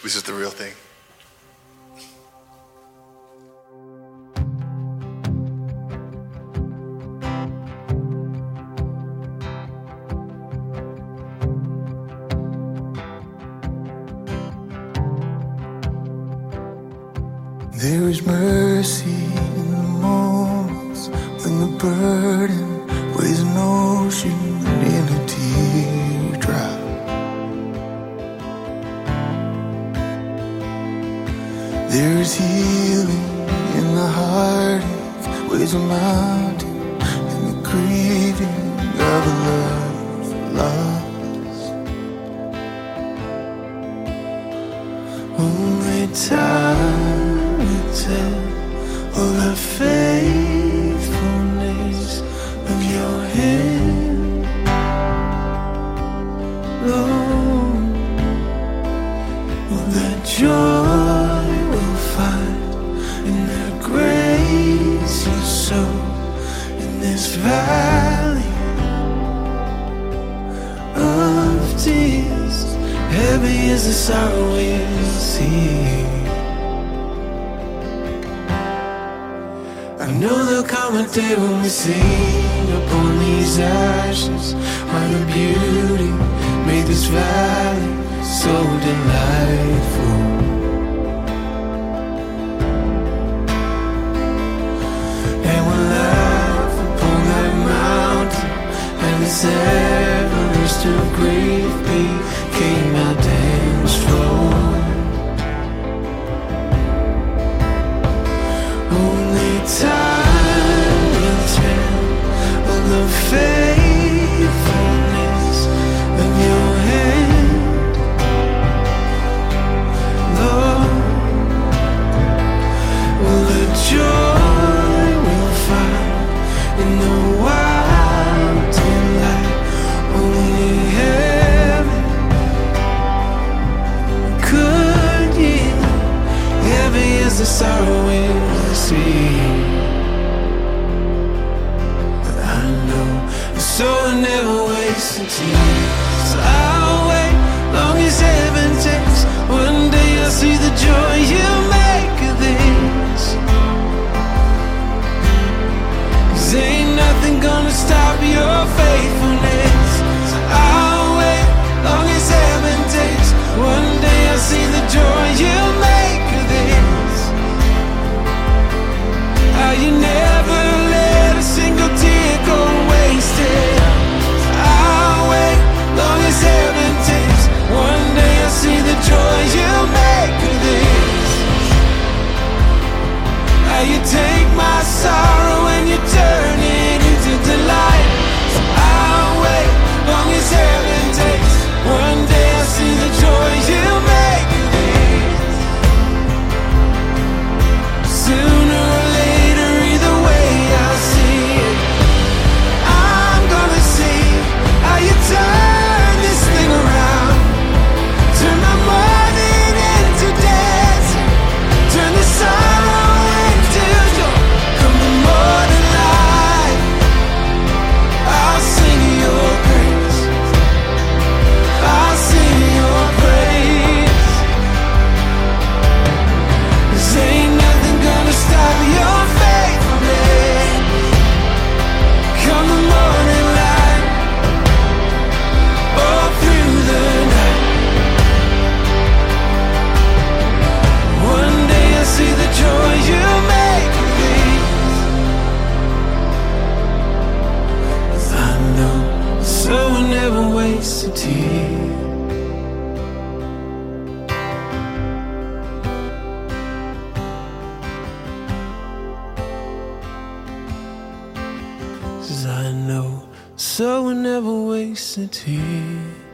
This is the real thing. There is mercy in the moments when the burden weighs an ocean in a teardrop. There is healing in the heartache, weighs a mountain in the grieving of a love lost. Only time will tell of the faithfulness of your hand, Lord. Will the joy we'll find in the grace you sow in this valley of tears? Heavy is the sorrow we'll see. I know there'll come a day when we sing upon these ashes, why the beauty made this valley so delightful. And we'll laugh upon that mountain, and this Everest of grief became our dance floor. Only time will tell of the faithfulness of your hand, Lord. Will the joy we'll find in the wild delight only heaven could yield? Heavy is the sorrow we'll see. But I know the soul never wastes a tear, so I'll wait long as heaven takes. One day I'll see the joy you make of this. 'Cause ain't nothing gonna stop your faithfulness. So I'll wait long as heaven takes. One day I'll see the joy you make of this. How you never let a single tear go wasted. I'll wait long as heaven takes. One day I'll see the joy you make of this. How you take my sorrow and you turn it into delight. So I'll wait long as heaven takes. One day I'll see the joy you make of this. Sooner or later, either way I'll see it. I'm gonna see how you turn this thing around. Turn my mourning into dancing. Turn the sorrow into joy. Come the morning light, I'll sing your praise. I'll sing your praise. 'Cause ain't nothing gonna stop your faithfulness. Come the morning light, all through the night. One day I'll see the joy you make of these. 'Cause I know the soul will never waste a tear. Cause I know so will never waste a tear.